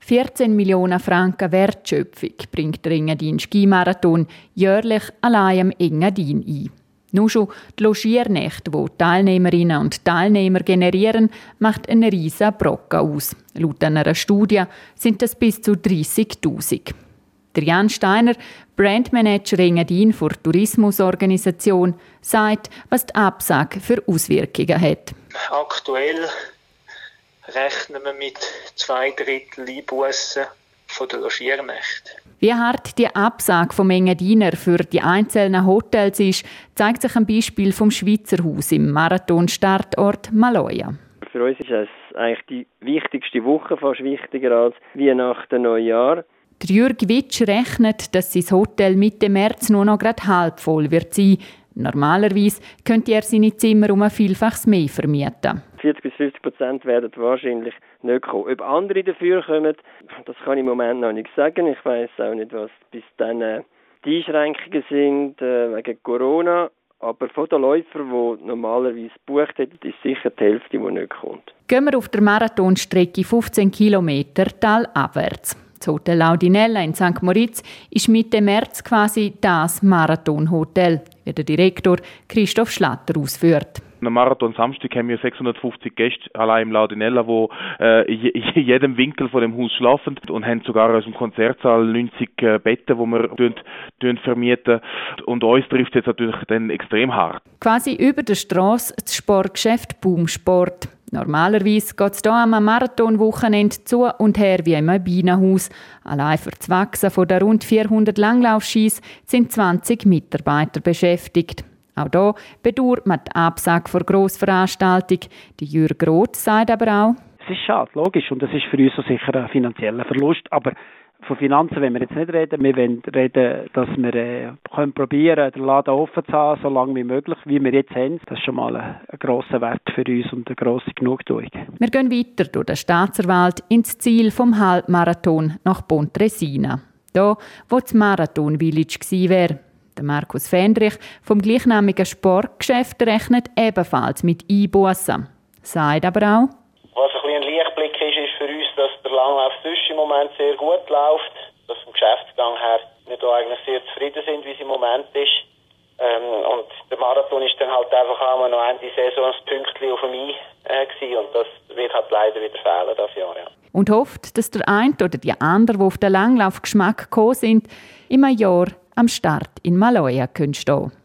14 Millionen Franken Wertschöpfung bringt der Engadin Skimarathon jährlich allein am Engadin ein. Nur schon die Logiernächte, die Teilnehmerinnen und Teilnehmer generieren, macht einen riesen Brocken aus. Laut einer Studie sind das bis zu 30'000. Der Jan Steiner, Brandmanager Engadin für die Tourismusorganisation, sagt, was die Absage für Auswirkungen hat. Aktuell rechnen wir mit 2/3 Einbussen von der Logiernächte. Wie hart die Absage vom Engadiner für die einzelnen Hotels ist, zeigt sich am Beispiel vom Schweizer Haus im Marathon-Startort Maloja. Für uns ist es eigentlich die wichtigste Woche, fast wichtiger als Weihnachten, Neujahr. Der Jürg Witsch rechnet, dass sein Hotel Mitte März nur noch gerade halb voll wird sein. Normalerweise könnte er seine Zimmer um ein Vielfaches mehr vermieten. 40-50% werden wahrscheinlich nicht kommen. Ob andere dafür kommen, das kann ich im Moment noch nicht sagen. Ich weiss auch nicht, was bis dann die Einschränkungen sind wegen Corona. Aber von den Läufern, die normalerweise gebucht hätten, ist sicher die Hälfte, die nicht kommt. Gehen wir auf der Marathonstrecke 15 Kilometer talabwärts. Das Hotel Laudinella in St. Moritz ist Mitte März quasi das Marathonhotel, wie der Direktor Christoph Schlatter ausführt. Am Marathon Samstag haben wir 650 Gäste allein im Laudinella, die in jedem Winkel von dem Haus schlafen und haben sogar aus dem Konzertsaal 90 Betten, die wir vermieten. Und uns trifft jetzt natürlich dann extrem hart. Quasi über der Strasse das Sportgeschäft Boomsport. Normalerweise geht es hier am Marathonwochenende zu und her wie im Bienenhaus. Allein für das Wachsen von der rund 400 Langlaufskis sind 20 Mitarbeiter beschäftigt. Auch hier bedauert man die Absage vor Grossveranstaltung. Die Jürg Roth sagt aber auch: Es ist schade, logisch, und es ist für uns so sicher ein finanzieller Verlust. Aber von Finanzen wollen wir jetzt nicht reden. Wir wollen reden, dass wir probieren können, den Laden offen zu haben, so lange wie möglich, wie wir jetzt haben. Das ist schon mal ein grosser Wert für uns und eine grosse Genugtuung. Wir gehen weiter durch den Staatserwald ins Ziel vom Halbmarathon nach Pontresina. Da, wo das Marathon Village gewesen wäre. Der Markus Fendrich vom gleichnamigen Sportgeschäft rechnet ebenfalls mit Einbussen. Sagt aber auch: Was ein Lichtblick ist für uns, dass der Langlauf im Moment sehr gut läuft, dass vom Geschäftsgang her wir da eigentlich sehr zufrieden sind, wie es im Moment ist. Und der Marathon ist dann halt einfach auch noch Ende Saison ein Pünktchen auf dem I gewesen, und das wird halt leider wieder fehlen das Jahr. Ja. Und hofft, dass der eine oder die andere, die auf den Langlaufgeschmack gekommen sind, im Jahr am Start in Maloja stehen können.